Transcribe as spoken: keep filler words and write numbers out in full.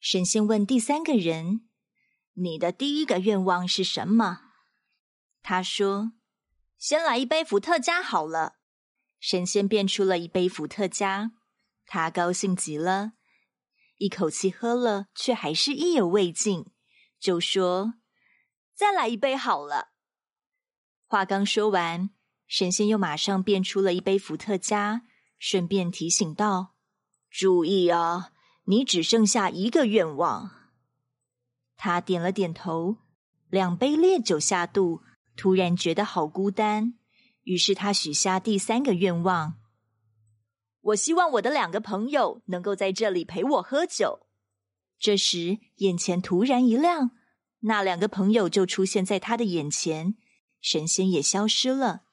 神仙问第三个人，你的第一个愿望是什么？他说，先来一杯伏特加好了。神仙变出了一杯伏特加，他高兴极了，一口气喝了，却还是意犹未尽，就说，再来一杯好了。话刚说完，神仙又马上变出了一杯伏特加，顺便提醒道，注意啊，你只剩下一个愿望。他点了点头，两杯烈酒下肚，突然觉得好孤单，于是他许下第三个愿望，我希望我的两个朋友能够在这里陪我喝酒。这时眼前突然一亮，那两个朋友就出现在他的眼前，神仙也消失了。